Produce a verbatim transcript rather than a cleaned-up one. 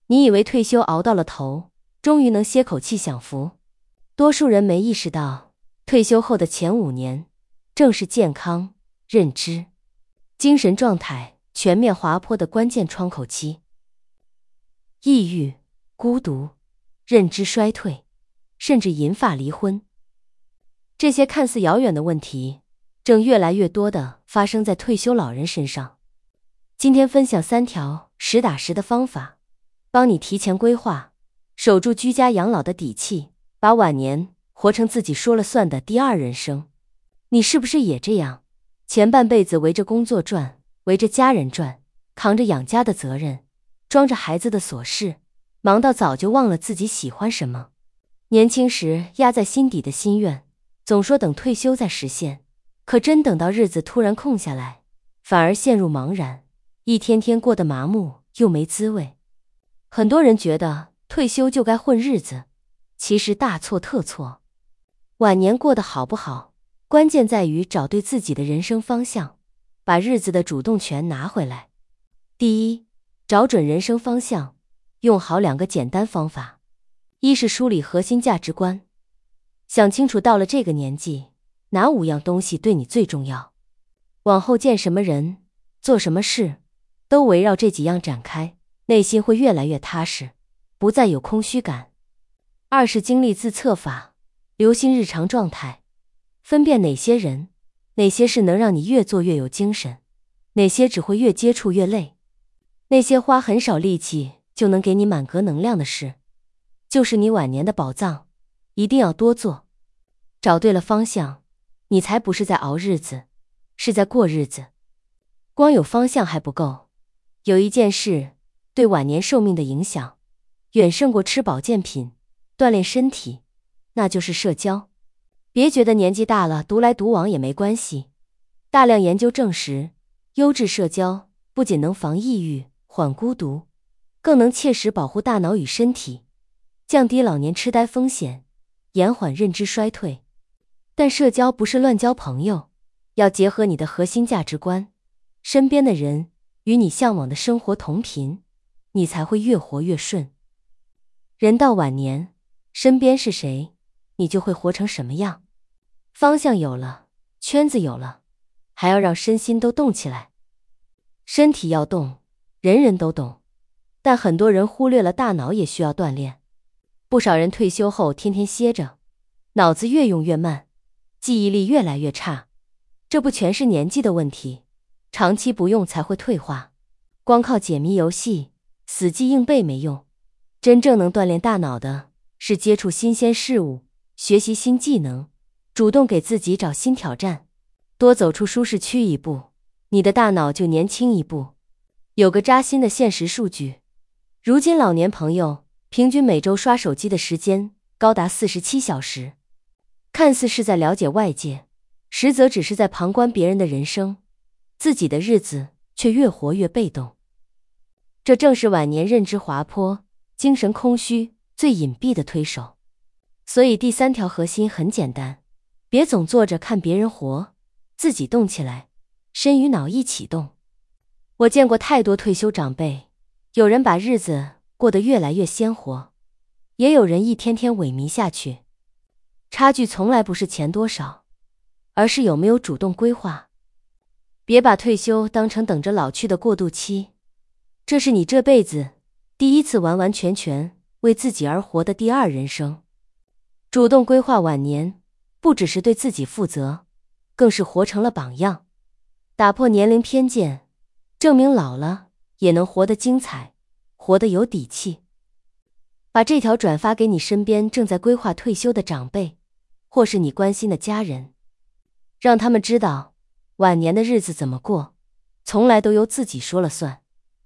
你以为退休熬到了头，终于能歇口气享福，多数人没意识到，退休后的前五年，正是健康、认知、精神状态全面滑坡的关键窗口期。抑郁、孤独、认知衰退，甚至银发离婚，这些看似遥远的问题，正越来越多地发生在退休老人身上。今天分享三条实打实的方法，帮你提前规划，守住居家养老的底气，把晚年活成自己说了算的第二人生。你是不是也这样？前半辈子围着工作转，围着家人转，扛着养家的责任，装着孩子的琐事，忙到早就忘了自己喜欢什么。年轻时压在心底的心愿，总说等退休再实现，可真等到日子突然空下来，反而陷入茫然，一天天过得麻木又没滋味。很多人觉得退休就该混日子，其实大错特错。晚年过得好不好，关键在于找对自己的人生方向，把日子的主动权拿回来。第一，找准人生方向，用好两个简单方法。一是梳理核心价值观，想清楚到了这个年纪，哪五样东西对你最重要，往后见什么人，做什么事，都围绕这几样展开，内心会越来越踏实，不再有空虚感。二是精力自测法，留心日常状态，分辨哪些人、哪些事能让你越做越有精神，哪些只会越接触越累。那些花很少力气就能给你满格能量的事，就是你晚年的宝藏，一定要多做。找对了方向，你才不是在熬日子，是在过日子。光有方向还不够，有一件事对晚年寿命的影响，远胜过吃保健品、锻炼身体，那就是社交。别觉得年纪大了独来独往也没关系，大量研究证实，优质社交不仅能防抑郁、缓孤独，更能切实保护大脑与身体，降低老年痴呆风险，延缓认知衰退。但社交不是乱交朋友，要结合你的核心价值观，身边的人与你向往的生活同频，你才会越活越顺。人到晚年，身边是谁，你就会活成什么样。方向有了，圈子有了，还要让身心都动起来。身体要动，人人都懂，但很多人忽略了大脑也需要锻炼。不少人退休后天天歇着，脑子越用越慢，记忆力越来越差。这不全是年纪的问题，长期不用才会退化。光靠解谜游戏、死记硬背没用，真正能锻炼大脑的是接触新鲜事物，学习新技能，主动给自己找新挑战，多走出舒适区一步，你的大脑就年轻一步。有个扎心的现实数据，如今老年朋友平均每周刷手机的时间高达四十七小时，看似是在了解外界，实则只是在旁观别人的人生，自己的日子却越活越被动。这正是晚年认知滑坡、精神空虚最隐蔽的推手。所以第三条核心很简单，别总坐着看别人活，自己动起来，身与脑一起动。我见过太多退休长辈，有人把日子过得越来越鲜活，也有人一天天萎靡下去。差距从来不是钱多少，而是有没有主动规划。别把退休当成等着老去的过渡期，这是你这辈子第一次完完全全为自己而活的第二人生。主动规划晚年，不只是对自己负责，更是活成了榜样，打破年龄偏见，证明老了也能活得精彩，活得有底气。把这条转发给你身边正在规划退休的长辈，或是你关心的家人，让他们知道，晚年的日子怎么过，从来都由自己说了算。